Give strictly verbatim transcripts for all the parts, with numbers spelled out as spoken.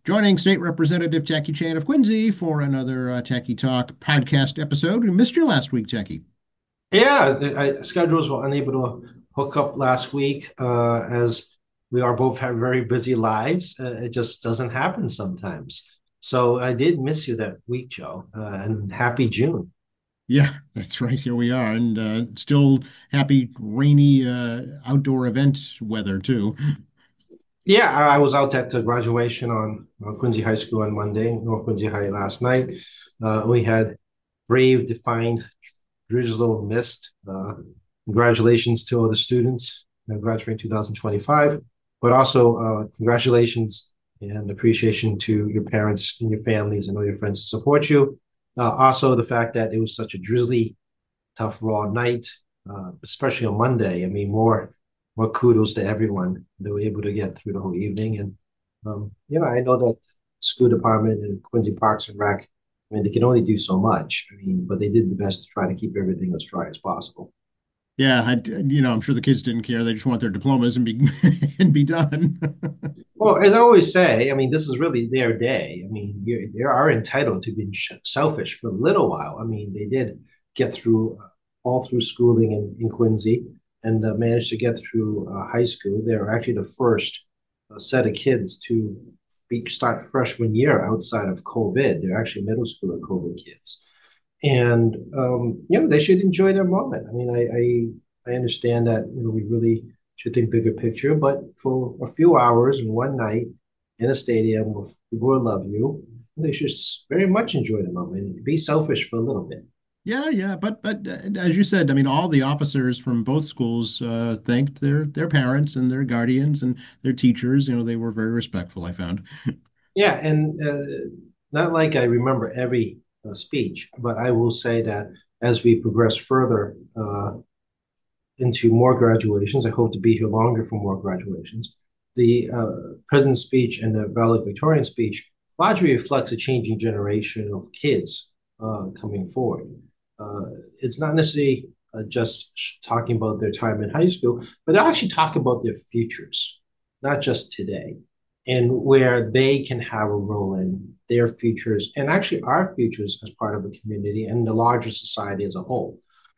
Joining State Representative Jackie Chan of Quincy for another uh, Techie Talk podcast episode. We missed you last week, Jackie. Yeah, the- I, schedules were unable to hook up last week uh, as we are both have very busy lives. Uh, it just doesn't happen sometimes. So I did miss you that week, Joe, uh, and happy June. Yeah, that's right. Here we are, and uh, still happy rainy uh, outdoor event weather too. Yeah, I I was out at the graduation on uh, Quincy High School on Monday, North Quincy High last night. Uh, we had brave, defined, drizzle, mist. Uh, congratulations to all the students uh, graduating twenty twenty-five, but also uh, congratulations and appreciation to your parents and your families and all your friends to support you. Uh, also, the fact that it was such a drizzly, tough, raw night, uh, especially on Monday. I mean, more more kudos to everyone. They were able to get through the whole evening. And, um, you know, I know that school department and Quincy Parks and Rec, I mean, they can only do so much. I mean, but they did the best to try to keep everything as dry as possible. Yeah, I, you know, I'm sure the kids didn't care. They just want their diplomas and be and be done. Well, as I always say, I mean, this is really their day. I mean, you they are entitled to be selfish for a little while. I mean, they did get through uh, all through schooling in, in Quincy and uh, managed to get through uh, high school. They're actually the first uh, set of kids to be, start freshman year outside of COVID. They're actually middle schooler COVID kids, and um, you know they should enjoy their moment. I mean, I, I I understand that you know we really should think bigger picture, but for a few hours and one night in a stadium with people who love you, they should very much enjoy the moment and be selfish for a little bit. Yeah, yeah, but but uh, as you said, I mean, all the officers from both schools uh, thanked their their parents and their guardians and their teachers. You know, they were very respectful, I found. Yeah, and uh, not like I remember every uh, speech, but I will say that as we progress further uh, into more graduations. I hope to be here longer for more graduations. The uh, president's speech and the valedictorian speech largely reflects a changing generation of kids uh, coming forward. Uh, it's not necessarily uh, just talking about their time in high school, but they actually talk about their futures, not just today, and where they can have a role in their futures and actually our futures as part of a community and the larger society as a whole.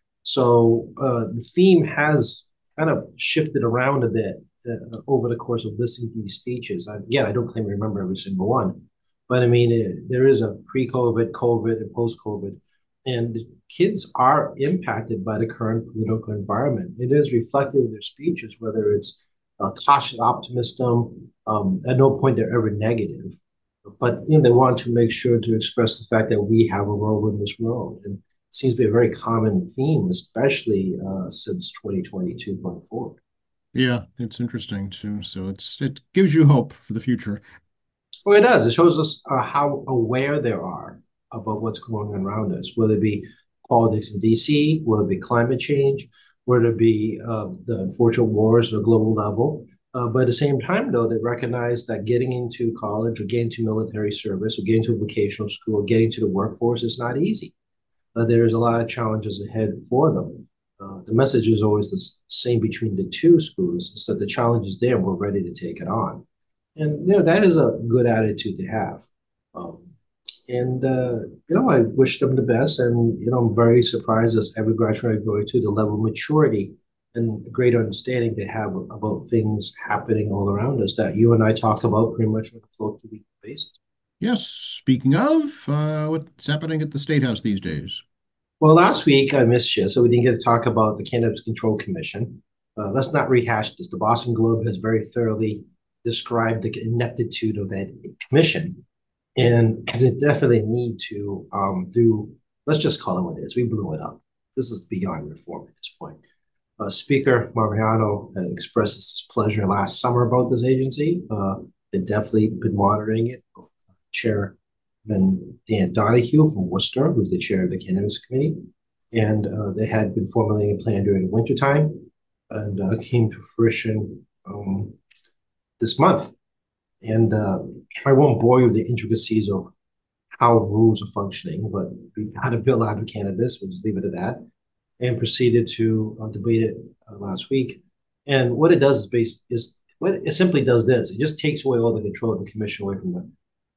So uh, the theme has kind of shifted around a bit uh, over the course of listening to these speeches. I, again, I don't claim to remember every single one, but I mean, it, there is a pre-COVID, COVID, and post-COVID, and kids are impacted by the current political environment. It is reflective of their speeches, whether it's uh, cautious optimism. Um, at no point they're ever negative, but you know they want to make sure to express the fact that we have a role in this world, and seems to be a very common theme, especially uh, since twenty twenty-two going forward. Yeah, it's interesting too. So it's it gives you hope for the future. Well, it does. It shows us uh, how aware they are about what's going on around us, whether it be politics in D C, whether it be climate change, whether it be uh, the unfortunate wars at a global level. Uh, but at the same time, though, they recognize that getting into college or getting to military service or getting to vocational school or getting to the workforce is not easy. Uh, there's a lot of challenges ahead for them. Uh, the message is always the same between the two schools, is that the challenge is there and we're ready to take it on. And, you know, that is a good attitude to have. Um, and, uh, you know, I wish them the best. And, you know, I'm very surprised as every graduate I go to the level of maturity and great understanding they have about things happening all around us that you and I talk about pretty much on a close to weekly basis. Yes, speaking of, uh, what's happening at the State House these days? Well, last week I missed you, so we didn't get to talk about the Cannabis Control Commission. Uh, let's not rehash this. The Boston Globe has very thoroughly described the ineptitude of that commission, and they definitely need to um, do. Let's just call it what it is. We blew it up. This is beyond reform at this point. Uh, Speaker Mariano uh, expressed his pleasure last summer about this agency. Uh, they've definitely been monitoring it. Chair been Dan Donahue from Worcester, who's the chair of the Cannabis Committee. And uh, they had been formulating a plan during the wintertime and uh, came to fruition um, this month. And uh, I won't bore you with the intricacies of how rules are functioning, but we had a bill out of cannabis, we'll just leave it at that, and proceeded to uh, debate it uh, last week. And what it does is, based, is what it simply does this: it just takes away all the control of the commission away from the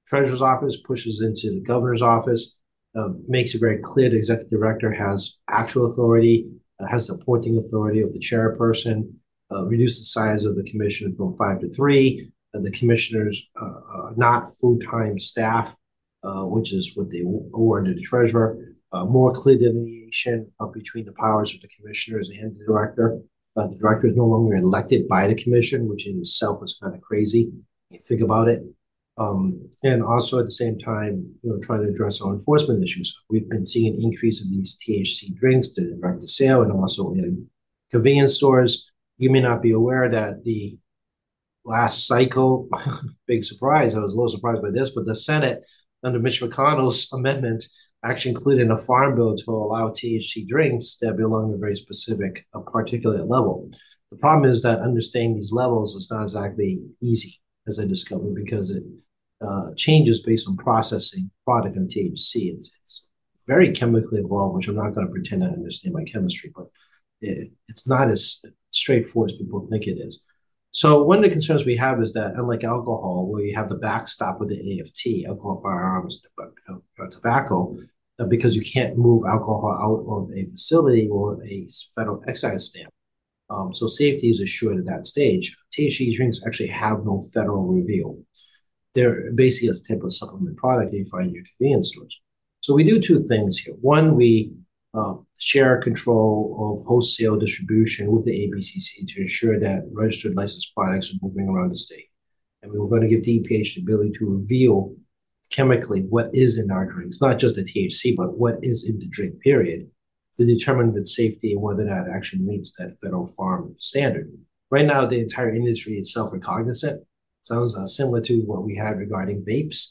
treasurer's office, pushes into the governor's office, uh, makes it very clear the executive director has actual authority, uh, has the appointing authority of the chairperson, uh, reduce the size of the commission from five to three. Uh, the commissioners uh, are not full-time staff, uh, which is what they awarded the treasurer. Uh, more clear delineation uh, between the powers of the commissioners and the director. Uh, the director is no longer elected by the commission, which in itself is kind of crazy. You think about it. Um, and also at the same time, you know, trying to address our enforcement issues. We've been seeing an increase of these T H C drinks to direct to sale and also in convenience stores. You may not be aware that the last cycle, big surprise, I was a little surprised by this, but the Senate, under Mitch McConnell's amendment, actually included a farm bill to allow T H C drinks that belong to a very specific uh, particulate level. The problem is that understanding these levels is not exactly easy, as I discovered, because it uh, changes based on processing product and T H C. It's, it's very chemically involved, which I'm not going to pretend I understand my chemistry, but it, it's not as straightforward as people think it is. So one of the concerns we have is that, unlike alcohol, where you have the backstop with the A F T, alcohol, firearms, tobacco, uh, because you can't move alcohol out of a facility or a federal excise stamp. Um, so safety is assured at that stage. T H C drinks actually have no federal review. They're basically a type of supplement product that you find in your convenience stores. So we do two things here. One, we uh, share control of wholesale distribution with the A B C C to ensure that registered licensed products are moving around the state. And we were going to give D P H the ability to reveal chemically what is in our drinks, not just the T H C, but what is in the drink, period, to determine its safety and whether that actually meets that federal farm standard. Right now, the entire industry is self-recognizant. Sounds uh, similar to what we had regarding vapes.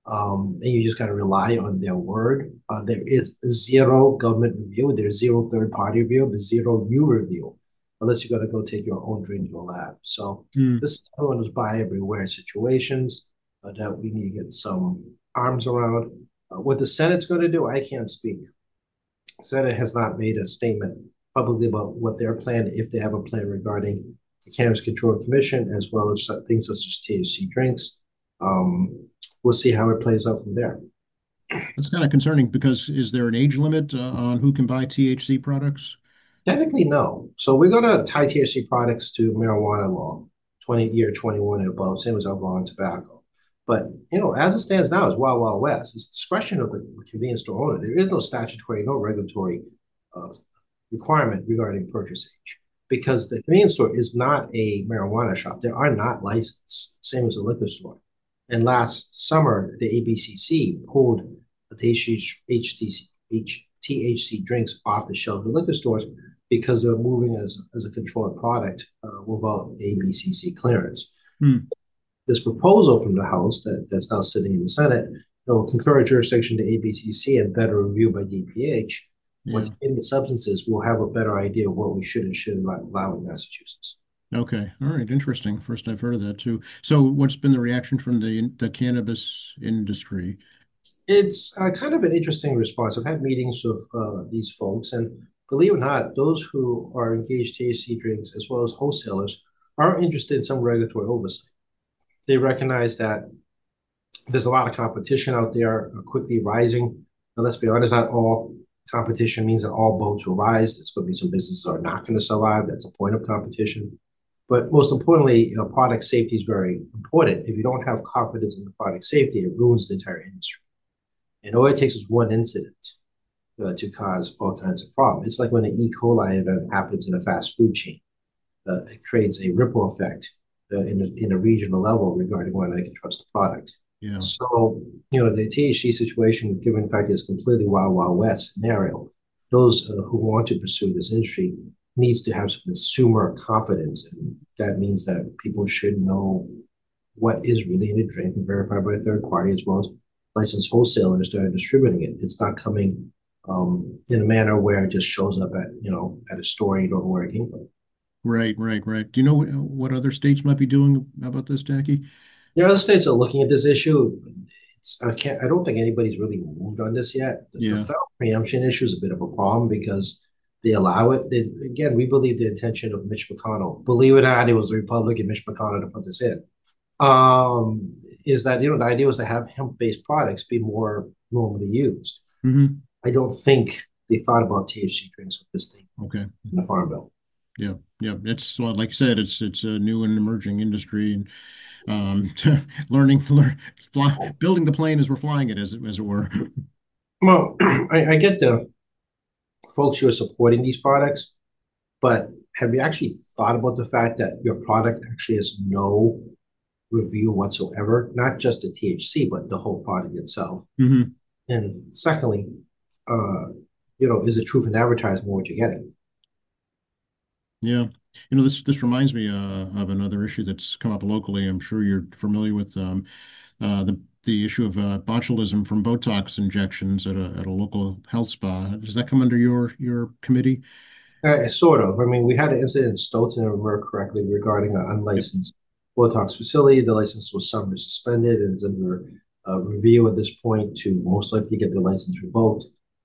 Um, and you just got to rely on their word. Uh, there is zero government review. There's zero third-party review. There's zero U review, unless you got to go take your own drink to a lab. So mm. this is one of those buy everywhere situations uh, that we need to get some arms around. Uh, what the Senate's going to do, I can't speak. The Senate has not made a statement publicly about what their plan, if they have a plan regarding the Cannabis Control Commission, as well as things such as T H C drinks. Um, we'll see how it plays out from there. That's kind of concerning because is there an age limit uh, on who can buy T H C products? Technically, no. So we're going to tie T H C products to marijuana law, twenty year twenty-one and above, same as alcohol and tobacco. But, you know, as it stands now, it's Wild Wild West. It's discretion of the convenience store owner. There is no statutory, no regulatory uh, requirement regarding purchase age because the convenience store is not a marijuana shop. They are not licensed, same as a liquor store. And last summer, the A B C C pulled the T H C drinks off the shelves of liquor stores because they're moving as, as a controlled product uh, without A B C C clearance. Hmm. This proposal from the House that, that's now sitting in the Senate will concur jurisdiction to A B C C and better review by D P H. Yeah. Once in the substances, we'll have a better idea of what we should and shouldn't allow in Massachusetts. Okay. All right. Interesting. First I've heard of that too. So what's been the reaction from the, the cannabis industry? It's uh, kind of an interesting response. I've had meetings with uh, these folks, and believe it or not, those who are engaged in T H C drinks as well as wholesalers are interested in some regulatory oversight. They recognize that there's a lot of competition out there, uh, quickly rising. Now, let's be honest, not all competition means that all boats will rise. There's going to be some businesses that are not going to survive. That's the point of competition. But most importantly, uh, product safety is very important. If you don't have confidence in the product safety, it ruins the entire industry. And all it takes is one incident uh, to cause all kinds of problems. It's like when an E. coli event happens in a fast food chain. Uh, it creates a ripple effect uh, in, a, in a regional level regarding whether they can trust the product. Yeah. So, you know, the T H C situation, given the fact that it's completely Wild Wild West scenario, those uh, who want to pursue this industry needs to have some consumer confidence. And that means that people should know what is really in a drink and verified by a third party, as well as licensed wholesalers that are distributing it. It's not coming um, in a manner where it just shows up at, you know, at a store and you don't know where it came from. Right, right, right. Do you know what other states might be doing about this, Jackie? Yeah, other states are looking at this issue. It's, I can't. I don't think anybody's really moved on this yet. The, yeah. the federal preemption issue is a bit of a problem because they allow it. They, again, we believe the intention of Mitch McConnell. Believe it or not, it was the Republican Mitch McConnell to put this in. Um, is that, you know, the idea was to have hemp-based products be more normally used. Hmm. I don't think they thought about T H C drinks with this thing Okay. in the Farm Bill. Yeah. Yeah. It's well, like I said, it's it's a new and emerging industry, and um, learning, learn, fly, building the plane as we're flying it, as it as it were. Well, I, I get the folks who are supporting these products, but have you actually thought about the fact that your product actually has no review whatsoever, not just the T H C, but the whole product itself? Hmm. And secondly, uh, you know, is it truth in advertising what you're getting? Yeah. You know, this this reminds me uh, of another issue that's come up locally. I'm sure you're familiar with um, uh, the the issue of uh, botulism from Botox injections at a at a local health spa. Does that come under your your committee? Uh, sort of. I mean, we had an incident in Stoughton, if I remember correctly, regarding an Yep. unlicensed Botox facility. The license was summarily suspended and is under uh, review at this point to most likely get the license revoked.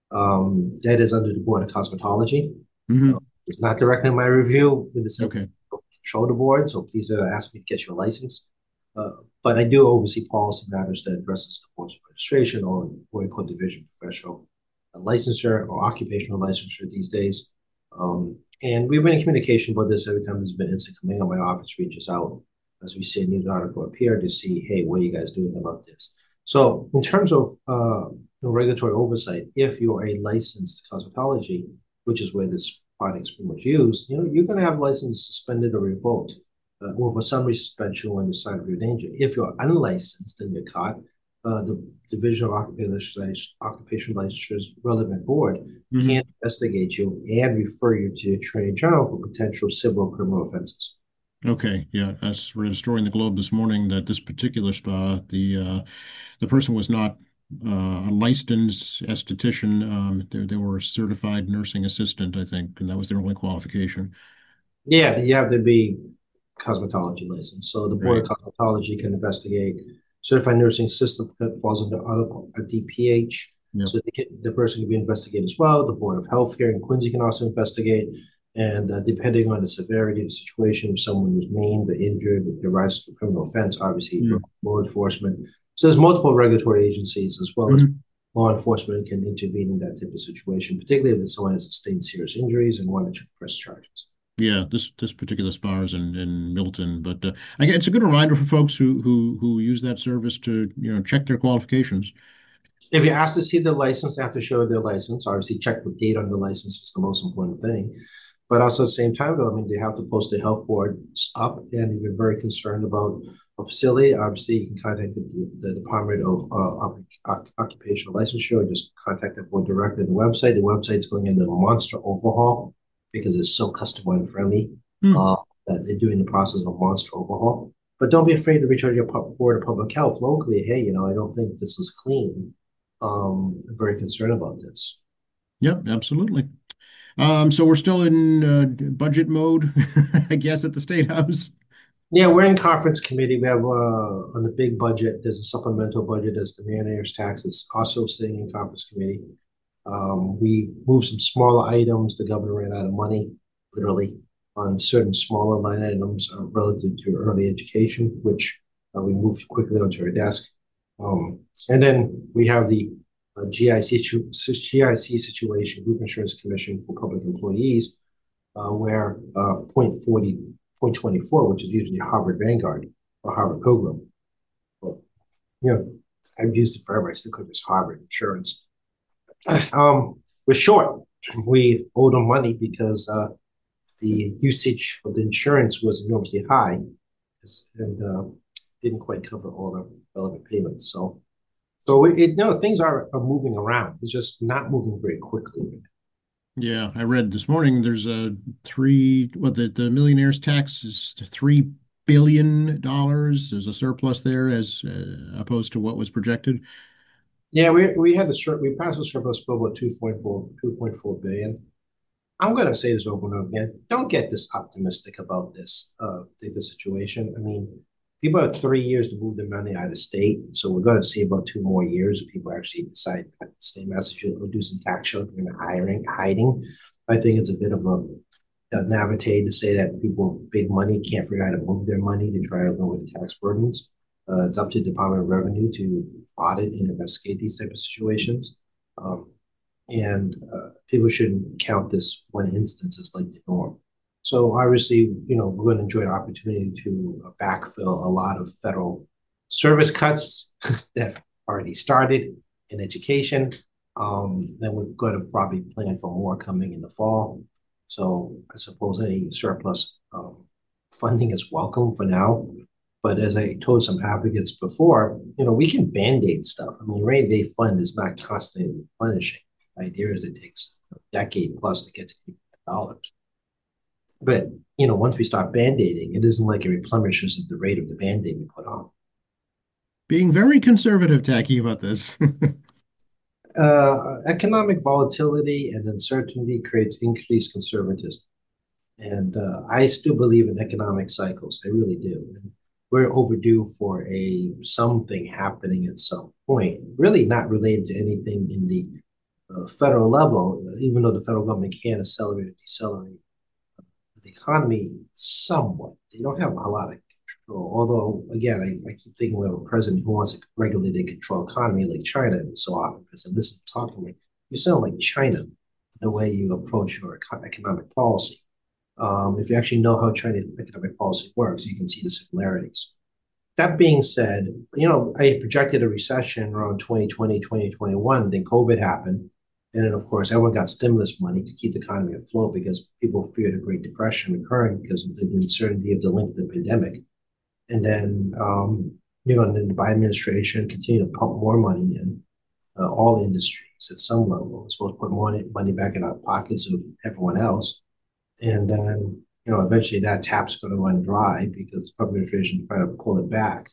Um, that is under the Board of Cosmetology. Uh, Hmm. it's not directly in my review in the sense that Okay. I don't control the board, so please uh, ask me to get your license. Uh, but I do oversee policy matters that addresses the board's administration or what we call division professional licensure or occupational licensure these days. Um, and we've been in communication about this every time there's been incident coming on. My office reaches out as we see a news article appear to see, hey, what are you guys doing about this? So, in terms of uh, regulatory oversight, if you're a licensed cosmetology, which is where this product is pretty much used, you know, you're going to have license suspended or revoked, uh, or for summary suspension when the sign of your danger. If you're unlicensed and you're caught, uh, the Division of Occupational Licensure's relevant board Hmm. can investigate you and refer you to the Attorney General for potential civil or criminal offenses. Okay. Yeah. I read a story in the Globe this morning that this particular spa, the uh, the person was not uh, a licensed esthetician. Um, they, they were a certified nursing assistant, I think, and that was their only qualification. Yeah, you have to be cosmetology licensed. So the Board Right. of Cosmetology can investigate. Certified Nursing System falls under a D P H. Yep. So can, the person can be investigated as well. The Board of Health here in Quincy can also investigate. And uh, depending on the severity of the situation, if someone was maimed or injured, if there rises to a criminal offense, obviously Mm. law enforcement. So there's multiple regulatory agencies as well as Hmm. law enforcement can intervene in that type of situation, particularly if someone has sustained serious injuries and want to press charges. Yeah, this this particular spa is in in Milton, but uh, I guess it's a good reminder for folks who who who use that service to you know check their qualifications. If you're asked to see the license, they have to show their license. Obviously, check the date on the license is the most important thing. But also at the same time, though, I mean, they have to post the health board up, and if you're very concerned about a facility, obviously you can contact the, the Department of uh, Occupational Licensure, or just contact the board directly on the website. The website's going into a monster overhaul because it's so customer friendly Hmm. uh, that they're doing the process of a monster overhaul. But don't be afraid to reach out to your board of public health locally. Hey, you know, I don't think this is clean. um, very concerned about this. Yep, absolutely. Um, so we're still in uh, budget mode, I guess, at the State House. Yeah, we're in conference committee. We have uh, on the big budget, there's a supplemental budget as the mayor's tax. It's also sitting in conference committee. Um, we moved some smaller items. The governor ran out of money, literally, on certain smaller line items uh, relative to early education, which uh, we moved quickly onto our desk. Um, and then we have the uh, G I C, G I C situation, Group Insurance Commission for Public Employees, uh, where uh, point forty, point twenty-four, which is usually Harvard Vanguard or Harvard Pilgrim. But, you know, I've used it forever. I still could just Harvard Insurance. Um, we're short. We owe them money because uh, the usage of the insurance was enormously high and uh, didn't quite cover all the relevant payments. So, so it, it no things are, are moving around. It's just not moving very quickly. Yeah, I read this morning there's a three, what the, the millionaire's tax is three billion dollars. There's a surplus there as uh, opposed to what was projected. Yeah, we we had the we passed the surplus bill about two point four two point four billion. I'm going to say this over and over again. Don't get this optimistic about this uh the situation. I mean, people have three years to move their money out of state, so we're going to see about two more years of people actually decide to stay in Massachusetts or do some tax sheltering and hiring hiding. I think it's a bit of a, a naivete to say that people with big money can't figure out how to move their money to try to lower the tax burdens. Uh, it's up to the Department of Revenue to audit and investigate these type of situations. Um, and uh, people shouldn't count this one instance as like the norm. So obviously, you know, we're going to enjoy the opportunity to backfill a lot of federal service cuts that already started in education. Um, then we're going to probably plan for more coming in the fall. So I suppose any surplus um, funding is welcome for now. But as I told some advocates before, you know, we can band-aid stuff. I mean, rainy day fund is not constantly replenishing. The idea is it takes a decade plus to get to eight dollars. But, you know, once we start band-aiding, it isn't like it replenishes at the rate of the band-aid we put on. Being very conservative, Tacky, about this. Uh, economic volatility and uncertainty creates increased conservatism. And uh, I still believe in economic cycles. I really do. And we're overdue for a something happening at some point, really not related to anything in the uh, federal level, even though the federal government can accelerate or decelerate the economy somewhat. They don't have a lot of control. Although, again, I, I keep thinking we have a president who wants to regulate and control economy like China so often because I listen to talk to me. You sound like China in the way you approach your economic policy. Um, if you actually know how Chinese economic policy works, you can see the similarities. That being said, you know, I projected a recession around twenty twenty, twenty twenty-one, then COVID happened. And then, of course, everyone got stimulus money to keep the economy afloat because people feared a Great Depression occurring because of the uncertainty of the length of the pandemic. And then, um, you know, and then the Biden administration continued to pump more money in uh, all industries at some level. It's supposed to put more money back in our pockets of everyone else. And then, you know, eventually that tap's going to run dry because the administration is trying to pull it back.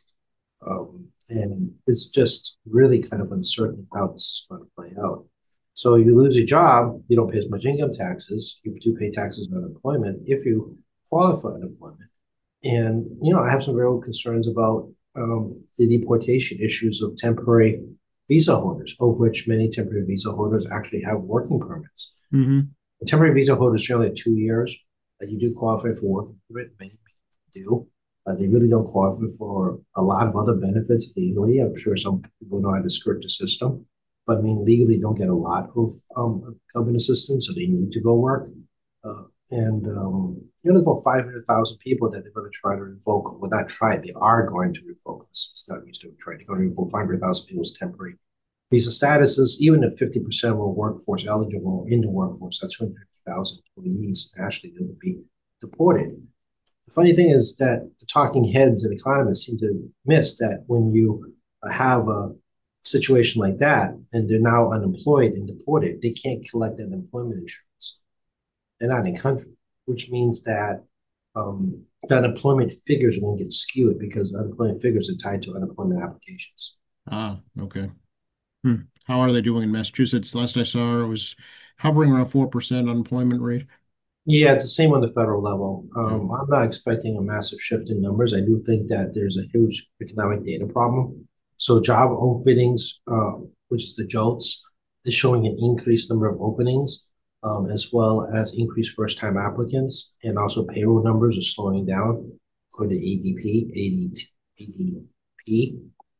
Um, and it's just really kind of uncertain how this is going to play out. So you lose your job, you don't pay as much income taxes. You do pay taxes on unemployment if you qualify for unemployment. And, you know, I have some real concerns about um, the deportation issues of temporary visa holders, of which many temporary visa holders actually have working permits. Mm-hmm. Temporary visa holders generally have two years. Uh, you do qualify for working permit. Many people do. Uh, they really don't qualify for a lot of other benefits legally. I'm sure some people know how to skirt the system. But I mean, legally don't get a lot of um, government assistance, so they need to go work. Uh, and um, you know, there's about five hundred thousand people that they're going to try to revoke. Well, not try, they are going to revoke. It's not used to trying to go to revoke five hundred thousand people's temporary visa statuses. Even if fifty percent of the workforce eligible in the workforce, that's two hundred fifty thousand employees nationally that would be deported. The funny thing is that the talking heads and economists seem to miss that when you have a situation like that and they're now unemployed and deported, they can't collect unemployment insurance. They're not in country, which means that um, the unemployment figures are going to get skewed because unemployment figures are tied to unemployment applications. Ah, okay. Hmm. How are they doing in Massachusetts? Last I saw, it was hovering around four percent unemployment rate. Yeah, it's the same on the federal level. Yeah. Um, I'm not expecting a massive shift in numbers. I do think that there's a huge economic data problem. So job openings, uh, which is the JOLTS, is showing an increased number of openings, um, as well as increased first-time applicants, and also payroll numbers are slowing down according to A D P, A D P.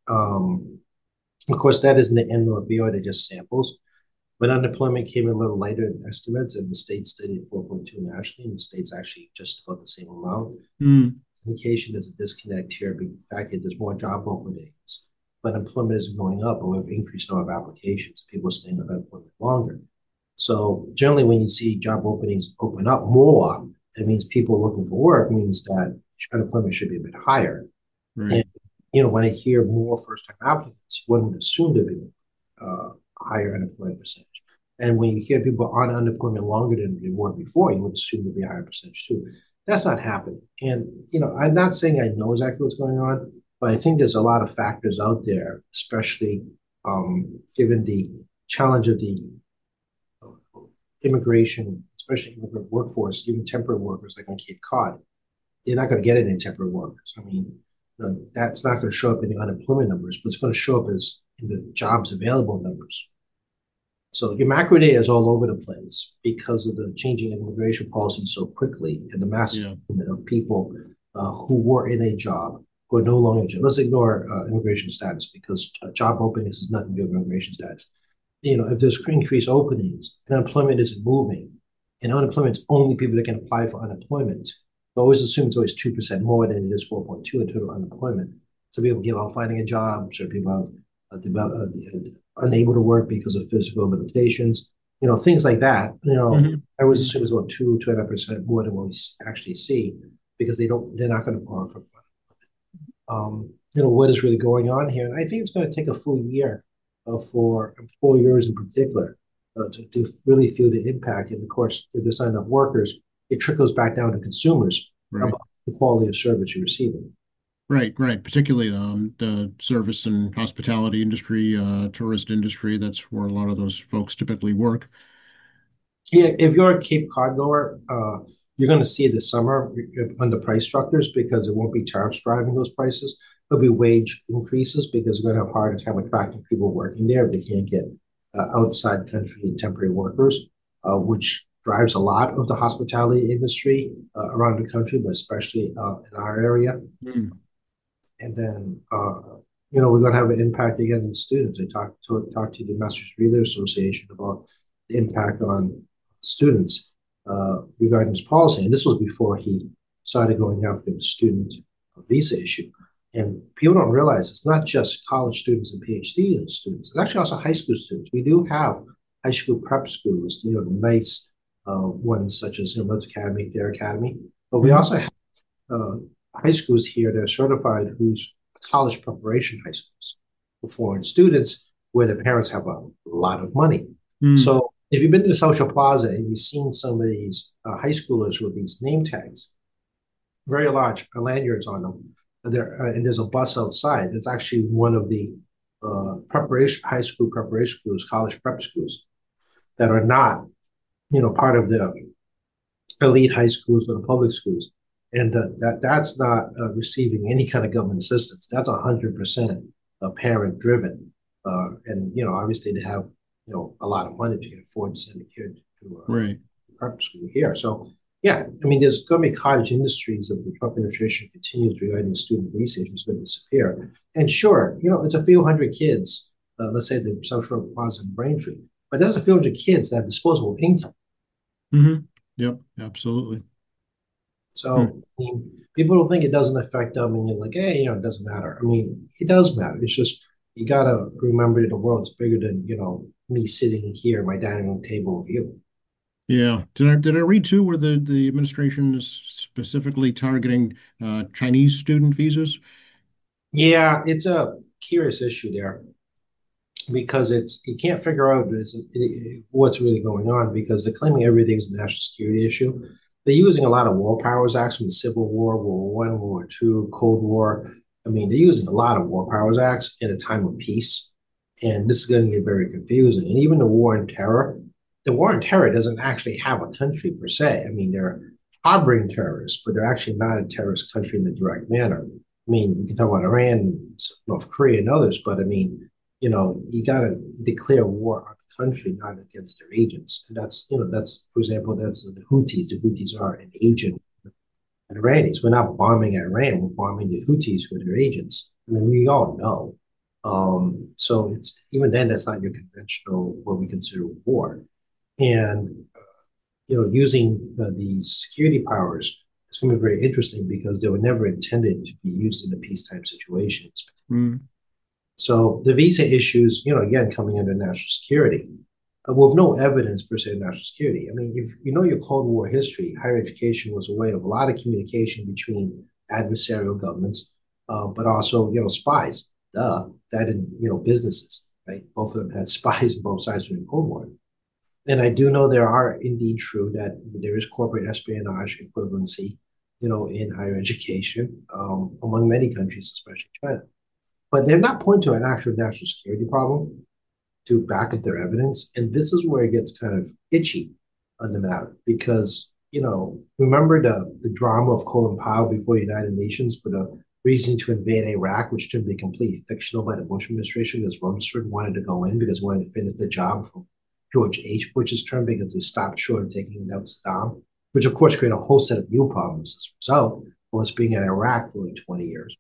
Um, of course, that isn't the end of the B O, they're just samples. But unemployment came in a little lighter than estimates, and the state studied four point two nationally, and the state's actually just about the same amount. Mm. Indication there's a disconnect here, but the fact that there's more job openings, but employment isn't going up, and we have increased number of applications. People are staying on unemployment longer. So generally, when you see job openings open up more, it means people looking for work means that unemployment should be a bit higher. Right. And you know, when I hear more first-time applicants, one would assume to be uh, higher unemployment percentage. And when you hear people on unemployment longer than they were before, you would assume to be a higher percentage too. That's not happening. And, you know, I'm not saying I know exactly what's going on, but I think there's a lot of factors out there, especially um, given the challenge of the immigration, especially immigrant workforce, even temporary workers like on Cape Cod. They're not going to get any temporary workers. I mean, you know, that's not going to show up in the unemployment numbers, but it's going to show up as in the jobs available numbers. So your macro data is all over the place because of the changing immigration policy so quickly and the massive yeah. of people uh, who were in a job who are no longer, let's ignore uh, immigration status because uh, job openings has nothing to do with immigration status. You know, if there's increased openings and unemployment isn't moving, and unemployment's only people that can apply for unemployment, we always assume it's always two percent more than it is four point two in total unemployment. So people give up finding a job, so people have uh, develop, uh, unable to work because of physical limitations, you know, things like that. You know, Hmm. I always assume it's about two, two and a half percent more than what we actually see because they don't, they're not going to qualify for um, you know, what is really going on here. And I think it's going to take a full year uh, for employers in particular uh, to, to really feel the impact. And of course, if there's not enough workers, it trickles back down to consumers Right. about the quality of service you're receiving. Right, right. Particularly um, the service and hospitality industry, uh, tourist industry. That's where a lot of those folks typically work. Yeah, if you're a Cape Cod goer, uh, you're going to see it this summer on the price structures because it won't be tariffs driving those prices. There'll be wage increases because they're going to have a harder time attracting people working there if they can't get uh, outside country temporary workers, uh, which drives a lot of the hospitality industry uh, around the country, but especially uh, in our area. Mm. And then, uh, you know, we're going to have an impact again on students. I talked to talked to the Masters Reader Association about the impact on students uh, regarding this policy. And this was before he started going after the student visa issue. And people don't realize it's not just college students and PhD students. It's actually also high school students. We do have high school prep schools, you know, nice uh, ones such as you know, Mills Academy, Thayer Academy. But we Mhm. also have uh, high schools here that are certified who's college preparation high schools for foreign students where the parents have a lot of money. Mm. So if you've been to the Social Plaza and you've seen some of these uh, high schoolers with these name tags, very large uh, lanyards on them, there uh, and there's a bus outside. There's actually one of the uh, preparation high school preparation schools, college prep schools that are not, you know, part of the elite high schools or the public schools, and uh, that that's not uh, receiving any kind of government assistance. That's a hundred percent parent driven, uh, and you know obviously they have you know a lot of money to afford to send a kid to a Right. prep school here. So yeah, I mean there's going to be cottage industries if the Trump administration continues regarding student research is going to disappear. And sure, you know it's a few hundred kids. Uh, let's say the Central Plaza in Braintree, but there's a few hundred kids that have disposable income. Hmm. Yep, absolutely. Hmm. So, I mean, people don't think it doesn't affect them, and you're like, hey, you know, it doesn't matter. I mean, it does matter. It's just you gotta remember that the world's bigger than you know me sitting here at my dining room table with you. Yeah. Did I did I read too where the the administration is specifically targeting uh, Chinese student visas? Yeah, it's a curious issue there because it's you can't figure out this, it, it, what's really going on because they're claiming everything's a national security issue. They're using a lot of war powers acts from the Civil War, World War One, World War Two, Cold War. I mean, they're using a lot of war powers acts in a time of peace, and this is going to get very confusing. And even the war on terror, the war on terror doesn't actually have a country per se. I mean, they're harboring terrorists, but they're actually not a terrorist country in the direct manner. I mean, we can talk about Iran, North Korea, and others, but I mean, you know, you got to declare war on the country, not against their agents. And that's, you know, that's, for example, that's the Houthis. The Houthis are an agent of the Iranians. We're not bombing Iran, we're bombing the Houthis who are their agents. I mean, we all know. Um, so it's even then, that's not your conventional, what we consider war. And, uh, you know, using uh, these security powers, it's going to be very interesting because they were never intended to be used in the peacetime situations. Mm. So the visa issues, you know, again, coming under national security, uh, with no evidence per se of national security. I mean, if you know your Cold War history, higher education was a way of a lot of communication between adversarial governments, uh, but also, you know, spies. Duh, that in, you know, businesses, right? Both of them had spies on both sides during the Cold War. And I do know there are indeed true that there is corporate espionage equivalency, you know, in higher education um, among many countries, especially China. But they're not pointing to an actual national security problem to back up their evidence. And this is where it gets kind of itchy on the matter because, you know, remember the, the drama of Colin Powell before the United Nations for the reason to invade Iraq, which turned to be completely fictional by the Bush administration because Rumsfeld wanted to go in because he wanted to finish the job from George H. Bush's term because they stopped short of taking down Saddam, which of course created a whole set of new problems as a result of us being in Iraq for like twenty years.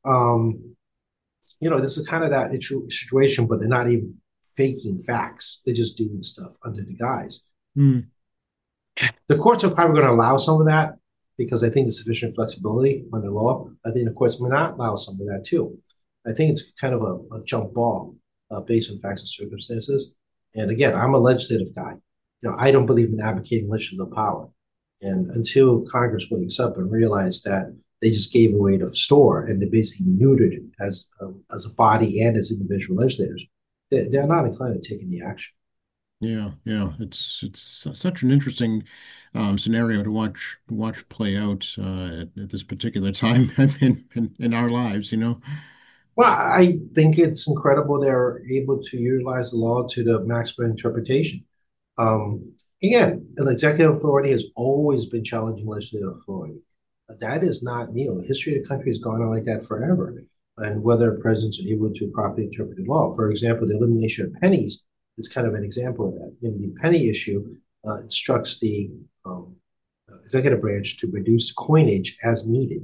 Um, you know, this is kind of that situation, but they're not even faking facts. They're just doing stuff under the guise. Mm. The courts are probably going to allow some of that because I think there's sufficient flexibility under law. I think the courts may not allow some of that too. I think it's kind of a, a jump ball uh, based on facts and circumstances. And again, I'm a legislative guy. You know, I don't believe in advocating legislative power. And until Congress wakes up and realize that they just gave away the store and they basically neutered it as a, as a body and as individual legislators, they, they're not inclined to take any action. Yeah, yeah, it's it's such an interesting um, scenario to watch watch play out uh, at, at this particular time in, in in our lives, you know. Well, I think it's incredible they're able to utilize the law to the maximum interpretation. Um, again, an executive authority has always been challenging legislative authority. But that is not new. The history of the country has gone on like that forever. And whether presidents are able to properly interpret the law. For example, the elimination of pennies is kind of an example of that. In the penny issue, uh, instructs the um, executive branch to reduce coinage as needed.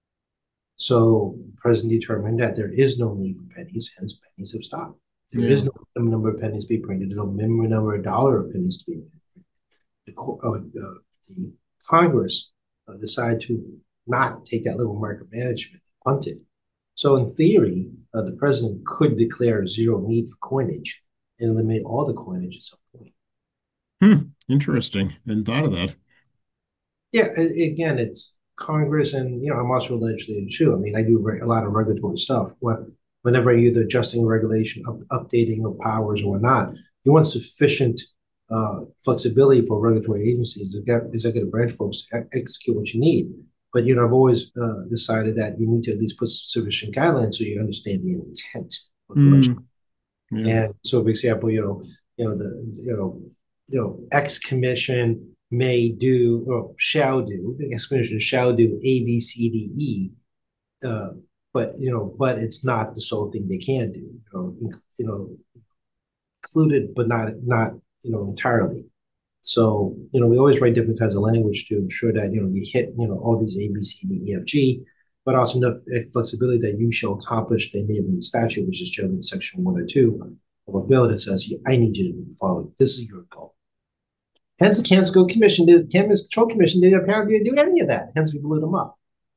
So the president determined that there is no need for pennies, hence pennies have stopped. There is Yeah. no minimum number of pennies to be printed. There's no minimum number of dollar of pennies to be printed. The, uh, uh, the Congress uh, decided to not take that little micromanagement, punt it. So in theory, uh, the president could declare zero need for coinage and eliminate all the coinage at some point. Hmm. Interesting. Hadn't thought of that. Yeah, again, it's Congress, and you know, I'm also a legislator too. I mean, I do a lot of regulatory stuff. Whenever you're either adjusting regulation, up, updating of powers or whatnot, you want sufficient uh, flexibility for regulatory agencies, executive branch folks to execute what you need. But you know, I've always uh, decided that you need to at least put sufficient guidelines so you understand the intent of the legislation. Hmm. Yeah. And so, for example, you know, you know the you know you know X commission may do or shall do. The X commission shall do A, B, C, D, E. Uh, but you know, but it's not the sole thing they can do. You know, you know, included, but not not you know entirely. So you know, we always write different kinds of language to ensure that you know we hit you know all these A, B, C, D, E, F, G, but also enough flexibility that you shall accomplish the enabling statute, which is generally in section one or two of a bill that says, I need you to follow. This is your goal. Hence, the Cannabis Commission, the Cannabis Control Commission didn't apparently do any of that. Hence, we blew them up.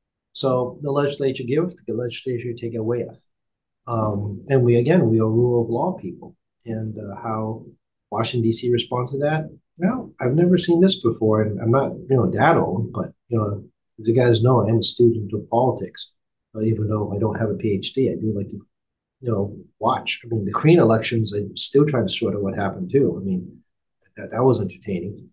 So the legislature give, the legislature take away with. Um, and we, again, we are rule of law people. And uh, how Washington, D C responds to that? Well, I've never seen this before. And I'm not, you know, that old, but, you know, as you guys know, I am a student of politics. Uh, even though I don't have a PhD, I do like to, you know, watch. I mean, the Korean elections, I'm still trying to sort out what happened too. I mean, that, that was entertaining.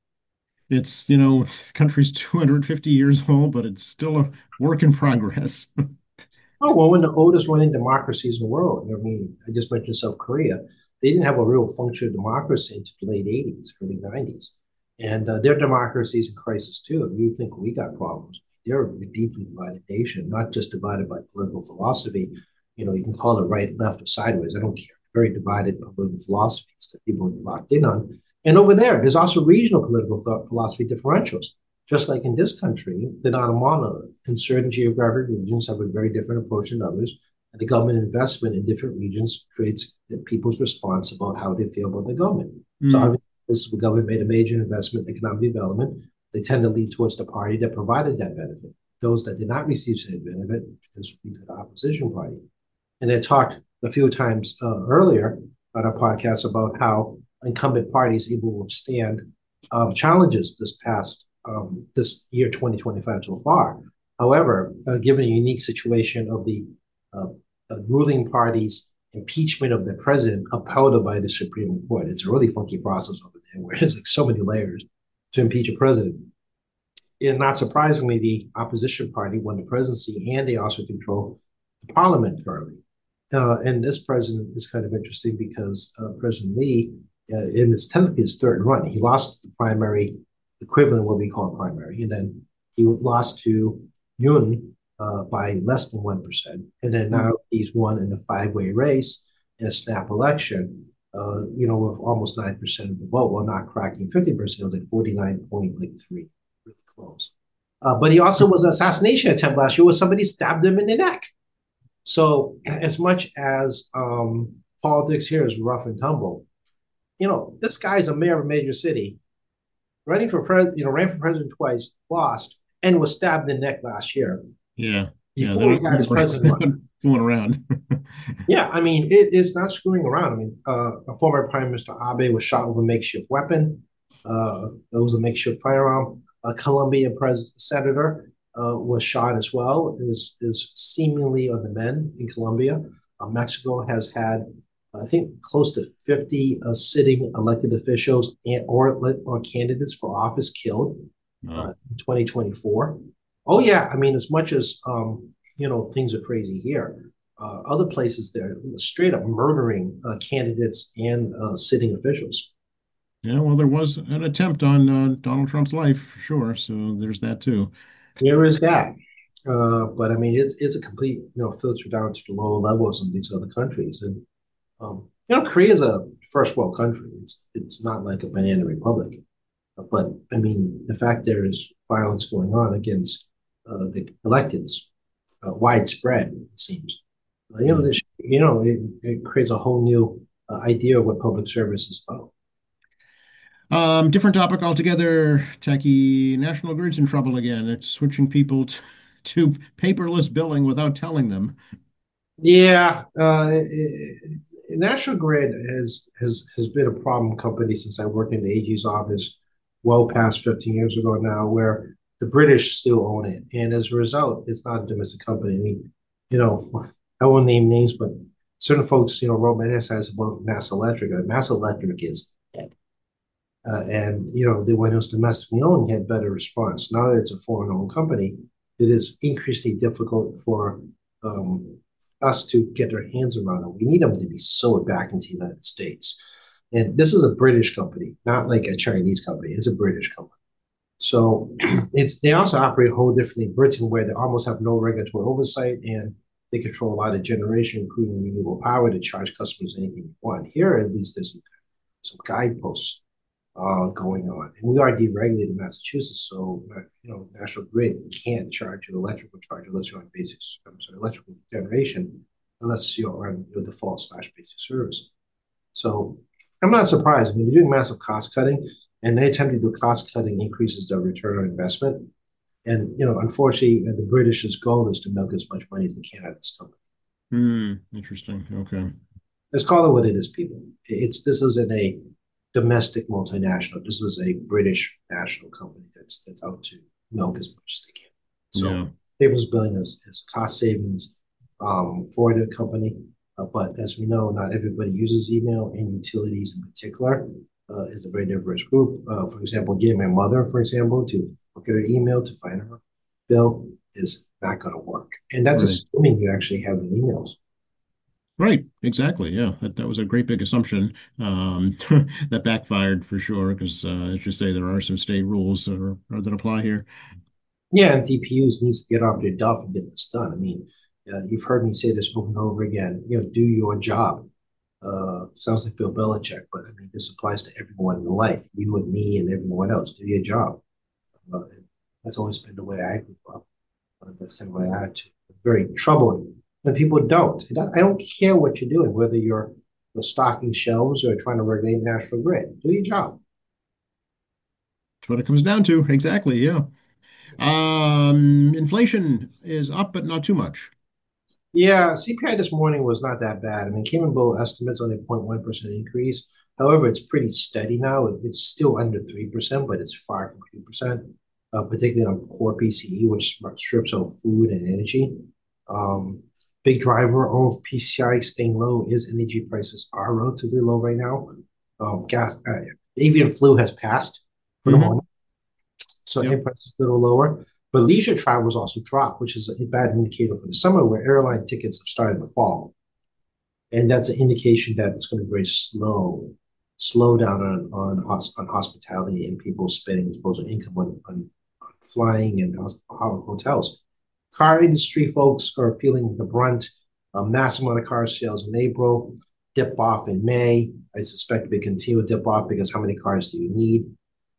It's, you know, the country's two hundred fifty years old, but it's still a work in progress. Oh, well, when the oldest running democracies in the world, I mean, I just mentioned South Korea, they didn't have a real functional democracy until the late eighties, early nineties. And uh, their democracy is in crisis too. You think we got problems. They're a deeply divided nation, not just divided by political philosophy. You know, you can call it right, left, or sideways. I don't care. Very divided political philosophies that people are locked in on. And over there, there's also regional political th- philosophy differentials. Just like in this country, they're not a monolith. And certain geographic regions have a very different approach than others. And the government investment in different regions creates people's response about how they feel about the government. So Mm. obviously, the government made a major investment in economic development. They tend to lead towards the party that provided that benefit. Those that did not receive said benefit just lead to the opposition party. And I talked a few times uh, earlier on a podcast about how incumbent parties able to withstand um, challenges this past um, this year twenty twenty-five so far. However, uh, given the unique situation of the uh, uh, ruling party's impeachment of the president upheld by the Supreme Court, it's a really funky process over there where there's like so many layers to impeach a president. And not surprisingly, the opposition party won the presidency and they also control the parliament currently. Uh, and this president is kind of interesting because uh, President Lee, uh, in this technically his third run, he lost the primary equivalent of what we call a primary, and then he lost to Yoon uh, by less than one percent, and then now he's won in a five-way race in a snap election. Uh, you know, with almost nine percent of the vote, while not cracking fifty percent, it was like forty-nine point three, really close. Uh, but he also was an assassination attempt last year where somebody stabbed him in the neck. So as much as um, politics here is rough and tumble, you know, this guy's a mayor of a major city, running for president, you know, ran for president twice, lost, and was stabbed in the neck last year Yeah. Yeah. They're before not he got going his around. president They're run. not going around. Yeah, I mean, it is not screwing around. I mean, uh, a former Prime Minister Abe was shot with a makeshift weapon. Uh, it was a makeshift firearm. A Colombian pres- senator uh, was shot as well. Is is seemingly on the mend in Colombia. Uh, Mexico has had, I think, close to fifty uh, sitting elected officials and or or candidates for office killed uh, No. in twenty twenty-four. Oh yeah, I mean, as much as um, you know, things are crazy here. Uh, other places they're straight up murdering uh, candidates and uh, sitting officials. Yeah. Well, there was an attempt on uh, Donald Trump's life for sure. So there's that too. There is that, uh, but I mean, it's it's a complete you know filter down to the lower levels in these other countries, and um, you know, Korea is a first world country. It's it's not like a banana republic, but I mean, the fact there is violence going on against uh, the electeds, uh, widespread, it seems. Uh, you know, Yeah. this, you know, it, it creates a whole new uh, idea of what public service is about. Um, different topic altogether. Techie National Grid's in trouble again. It's switching people to, to paperless billing without telling them. Yeah, uh, it, it, National Grid has has has been a problem company since I worked in the A G's office, well past fifteen years ago now, where the British still own it, and as a result, it's not a domestic company. I mean, you know, I won't name names, but certain folks, you know, romanticize about Mass Electric. Uh, Mass Electric is dead, uh, and you know, the when it was domestically owned, had better response. Now that it's a foreign-owned company, it is increasingly difficult for um, us to get their hands around them. We need them to be sold back into the United States. And this is a British company, not like a Chinese company. It's a British company. So it's they also operate a whole differently in Britain, where they almost have no regulatory oversight and they control a lot of generation, including renewable power, to charge customers anything they want. Here, at least, there's some, some guideposts uh, going on. And we are deregulated in Massachusetts, so uh, you know, National Grid can't charge an electrical charge unless you're on basic, I'm sorry, electrical generation, unless you're on your default slash basic service. So I'm not surprised. I mean, they're doing massive cost cutting, and they attempt to do cost cutting increases their return on investment. And you know, unfortunately, uh, the British's goal is to milk as much money as they can out of this company. Hmm. Interesting. Okay. Let's call it what it is, people. It's this isn't a domestic multinational. This is a British national company that's that's out to milk as much as they can. So Yeah. paperless billing is, is cost savings um, for the company. Uh, but as we know, not everybody uses email, and utilities in particular uh, is a very diverse group. Uh, for example, getting my mother, for example, to look at her email to find her bill is not going to work. And that's Right. assuming you actually have the emails. Right. Exactly. Yeah. That, that was a great big assumption. Um, that backfired for sure because, uh, as you say, there are some state rules that, are, that apply here. Yeah, and D P Us needs to get off their duff and get this done. I mean, uh, you've heard me say this over and over again. You know, do your job. Uh, sounds like Bill Belichick, but I mean, this applies to everyone in life. You and me and everyone else. Do your job. Uh, that's always been the way I grew up. Uh, that's kind of my attitude. Very troubling when people don't. I don't care what you're doing, whether you're, you're stocking shelves or trying to regulate National Grid. Do your job. That's what it comes down to. Exactly. Yeah. Um, inflation is up, but not too much. Yeah, C P I this morning was not that bad. I mean, came in below estimates on a zero point one percent increase. However, it's pretty steady now. It's still under three percent, but it's far from three percent, uh, particularly on core P C E, which strips out food and energy. Um, big driver of P C I staying low is energy prices are relatively low right now. Um, gas, uh, avian flu has passed for the Hmm. moment, so Yep. air prices a little lower. But leisure travel has also dropped, which is a bad indicator for the summer where airline tickets have started to fall. And that's an indication that it's going to be very slow, slow down on on, on hospitality and people spending disposable income on, on, on flying and hotels. Car industry folks are feeling the brunt. A massive amount of car sales in April, dip off in May. I suspect we continue to dip off because how many cars do you need?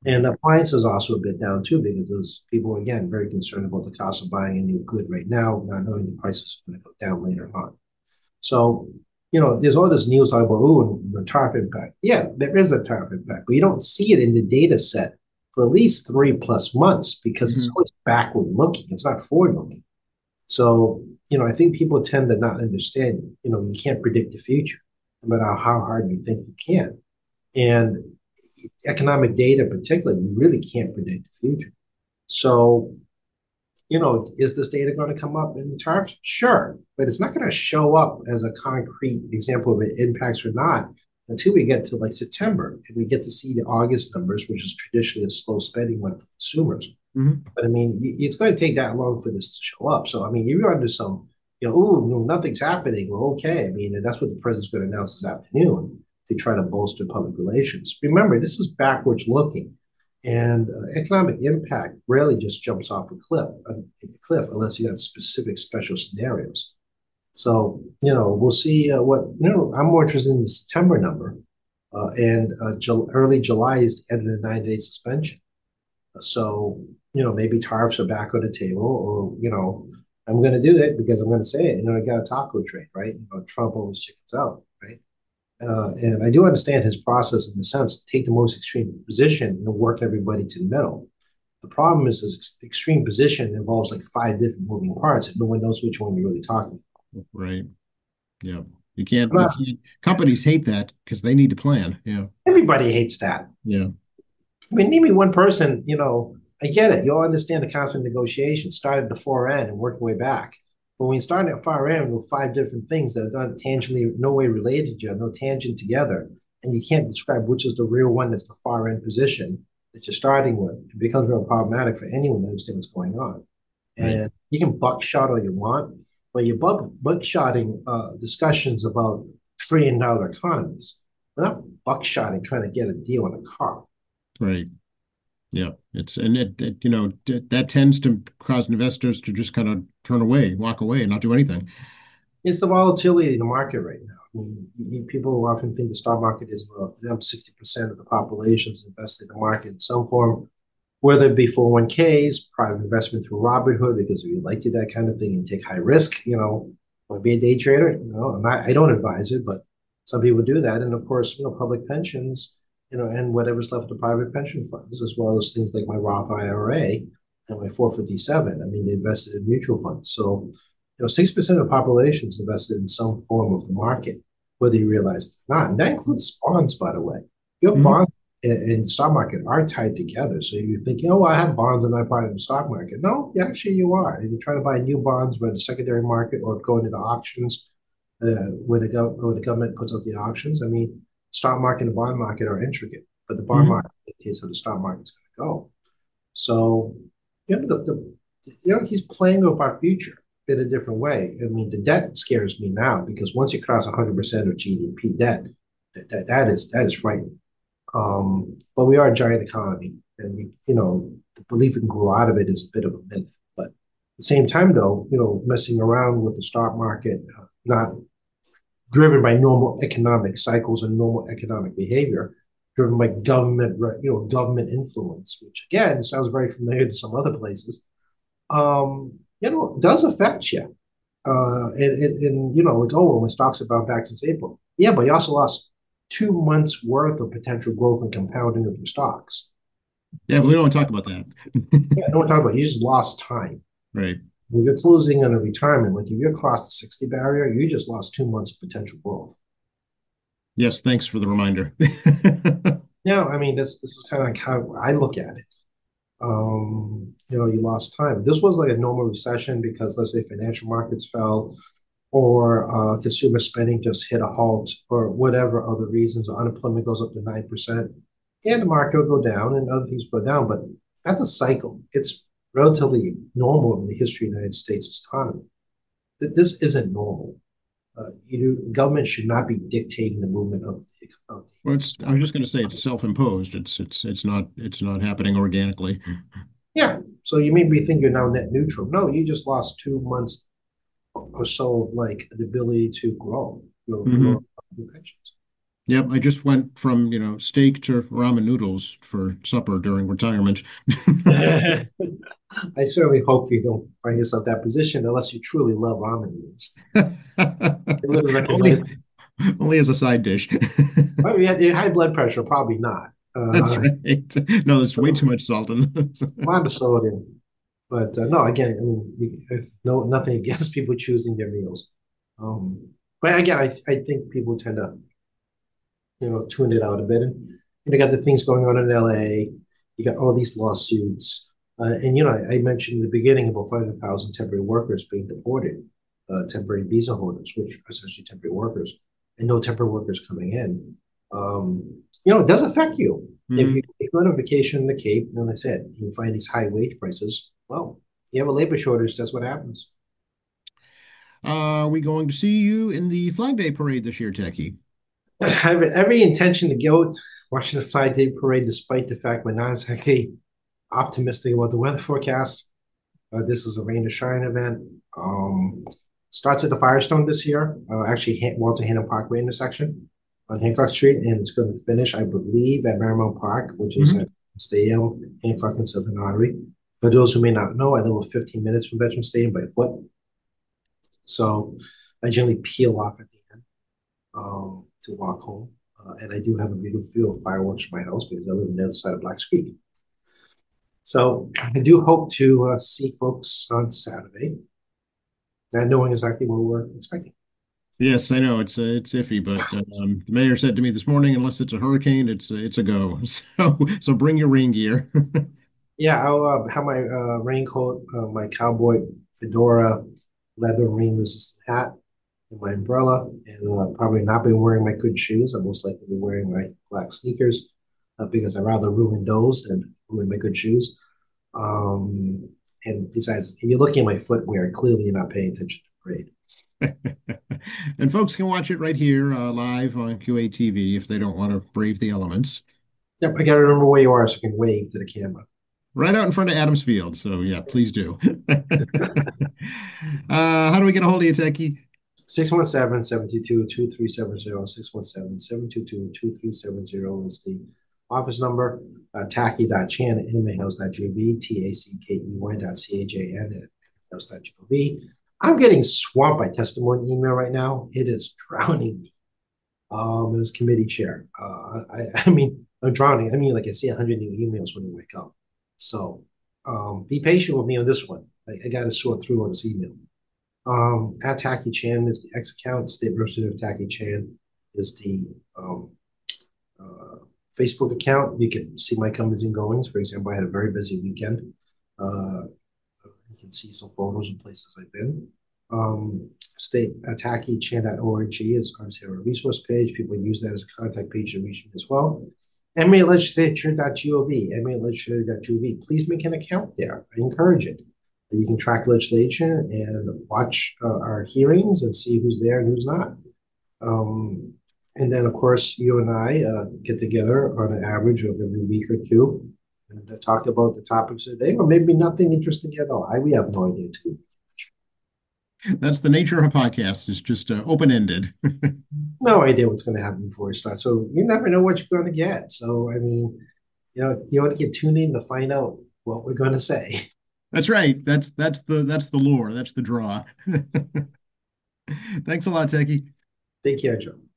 And appliances also a bit down too, because those people, again, very concerned about the cost of buying a new good right now, not knowing the prices are going to go down later on. So, you know, there's all this news talking about, oh, the tariff impact. Yeah, there is a tariff impact, but you don't see it in the data set for at least three plus months because it's Mhm. always backward looking. It's not forward looking. So, you know, I think people tend to not understand, you know, you can't predict the future, no matter how hard you think you can. And economic data, particularly, you really can't predict the future. So, you know, is this data going to come up in the tariffs? Sure, but it's not going to show up as a concrete example of it impacts or not until we get to like September and we get to see the August numbers, which is traditionally a slow spending one for consumers. Mhm. But I mean, it's going to take that long for this to show up. So, I mean, if you're under some, you know, oh, no, nothing's happening. Well, okay. I mean, that's what the president's going to announce this afternoon to try to bolster public relations. Remember, this is backwards looking. And uh, economic impact rarely just jumps off a cliff, a, a cliff unless you have specific special scenarios. So, you know, we'll see uh, what, you know, I'm more interested in the September number. Uh, and uh, Ju- early July is the end of the nine day suspension. So, you know, maybe tariffs are back on the table, or, you know, I'm going to do it because I'm going to say it. You know, I got a taco trade, right? You know, Trump always chickens out, right? Uh, and I do understand his process in the sense take the most extreme position and work everybody to the middle. The problem is his ex- extreme position involves like five different moving parts, and no one knows which one you're really talking Right. Yeah. You can't, you about. can't, companies hate that because they need to plan. Yeah. Everybody hates that. Yeah. I mean, name me one person, you know, I get it. You all understand the constant negotiation, started at the far end and work your way back. But when you start at far end with five different things that are not tangentially, no way related to you, no tangent together, and you can't describe which is the real one that's the far end position that you're starting with, it becomes real problematic for anyone to understand what's going on. Right. And you can buckshot all you want, but you're buck, buckshotting uh, discussions about trillion dollar economies. We're not buckshotting trying to get a deal on a car. Right. Yeah. It's, and it, it you know, that that tends to cause investors to just kind of turn away, walk away and not do anything. It's the volatility in the market right now. I mean, you, people often think the stock market is, well, to them, sixty percent of the population is invested in the market in some form, whether it be four oh one k's, private investment through Robinhood, because if you like to do that kind of thing and take high risk, you know, want to be a day trader, you know, I'm not, I don't advise it, but some people do that. And of course, you know, public pensions, you know, and whatever's left of private pension funds, as well as things like my Roth I R A and my four fifty-seven. I mean, they invested in mutual funds. So, you know, six percent of the population is invested in some form of the market, whether you realize it or not. And that includes bonds, by the way. Your Mhm. bonds and stock market are tied together. So you think, oh, I have bonds and I'm part of the stock market. No, actually you are. If you try to buy new bonds by the secondary market or go into the auctions uh, where, the gov- where the government puts out the auctions, I mean, stock market and bond market are intricate, but the bond Mhm. market dictates how the stock market's going to go. So, you know, the, the, you know, he's playing with our future in a different way. I mean, the debt scares me now because once you cross one hundred percent of G D P debt, that, that, that is that is frightening. Um, but we are a giant economy, and we, you know, the belief we can grow out of it is a bit of a myth. But at the same time, though, you know, messing around with the stock market, uh, not driven by normal economic cycles and normal economic behavior, driven by government, you know, government influence, which again sounds very familiar to some other places. Um, you know, does affect you. Uh, and, and, and you know, like oh, when stocks have bounced back since April, yeah, but you also lost two months worth of potential growth and compounding of your stocks. Yeah, but we You, don't want to talk about that. yeah, no one talking about. You just lost time. Right. When you're closing on a retirement, like if you cross the sixty barrier, you just lost two months of potential growth. Yes, thanks for the reminder. Yeah, I mean, this this is kind of like how I look at it. Um, you know, you lost time. This was like a normal recession because let's say financial markets fell, or uh, consumer spending just hit a halt, or whatever other reasons, or unemployment goes up to nine percent, and the market will go down and other things go down. But that's a cycle. It's relatively normal in the history of the United States economy. This isn't normal. Uh, you know, government should not be dictating the movement of the, of Well, the it's, I was just going to say it's self-imposed. It's it's it's not it's not happening organically. yeah. So you maybe think you're now net neutral. No, you just lost two months or so of like the ability to grow your your, Hmm. your pensions. Yep, I just went from, you know, steak to ramen noodles for supper during retirement. I certainly hope you don't find yourself that position unless you truly love ramen noodles. I would Only, recommend. only as a side dish. Well, you had high blood pressure, probably not. That's Uh, right. No, there's way too much salt in this. Lime sodium. But uh, no, again, I mean, you- if no, nothing against people choosing their meals. Um, but again, I, I think people tend to, you know, tune it out a bit. And you got the things going on in L A. You got all these lawsuits. Uh, and, you know, I, I mentioned in the beginning about five hundred thousand temporary workers being deported, uh, temporary visa holders, which are essentially temporary workers, and no temporary workers coming in. Um, you know, it does affect you. If you, Mhm. if you go on a vacation in the Cape, and like I said, you find these high wage prices, well, you have a labor shortage, that's what happens. Are we going to see you in the Flag Day parade this year, Techie? I have every intention to go watching the Flag Day parade, despite the fact we're not exactly optimistic about the weather forecast. Uh, this is a rain to shine event. Um, starts at the Firestone this year, uh, actually Walter Hannon Parkway intersection on Hancock Street, and it's going to finish, I believe, at Marymount Park, which is Hmm. at Stadium, Hancock and Southern Artery. For those who may not know, I live fifteen minutes from Veterans Stadium by foot, so I generally peel off at the end um, to walk home. Uh, and I do have a beautiful view of fireworks from my house because I live on the other side of Blacks Creek. So I do hope to uh, see folks on Saturday, not knowing exactly what we're expecting. Yes, I know it's uh, it's iffy, but um, the mayor said to me this morning, unless it's a hurricane, it's uh, it's a go. So so bring your rain gear. Yeah, I'll uh, have my uh, raincoat, uh, my cowboy fedora, leather rain resistant hat, and my umbrella, and I'll probably not be wearing my good shoes. I'll most likely be wearing my black sneakers uh, because I'd rather ruin those than ruin my good shoes. Um, and besides, if you're looking at my footwear, clearly you're not paying attention to the grade. And folks can watch it right here uh, live on Q A T V if they don't want to brave the elements. Yep, I got to remember where you are so I can wave to the camera. Right out in front of Adams Field. So yeah, please do. Uh, how do we get a hold of you, Techie? six one seven, seven two two, two three seven zero. six one seven, seven two two, two three seven zero is the office number. Uh, tacky.chan at inmayhouse.gov, T A C K E Y dot C H A N at inmayhouse.gov. I'm getting swamped by testimony email right now. It is drowning me. Um, as committee chair, uh, I, I mean, I'm drowning. I mean, like I see a hundred new emails when I wake up. So, um, be patient with me on this one. I, I got to sort through all this email. Um, at Tacky Chan is the X account. State Representative Tacky Chan is the um, uh, Facebook account. You can see my comings and goings. For example, I had a very busy weekend. Uh, you can see some photos of places I've been. Um, state uh, tacky chan dot org is obviously our resource page. People use that as a contact page to reach me as well. M A legislature dot gov, M A legislature dot gov. Please make an account there. I encourage it. You can track legislation and watch uh, our hearings and see who's there and who's not. Um, and then, of course, you and I uh, get together on an average of every week or two and uh, talk about the topics of the day, or maybe nothing interesting at all. I we have no idea too. That's the nature of a podcast. It's just uh, open-ended. No idea what's going to happen before we start. So you never know what you're going to get. So I mean, you know, you want to get tuned in to find out what we're going to say. That's right. That's that's the that's the lure. That's the draw. Thanks a lot, Techie. Take care, Joe.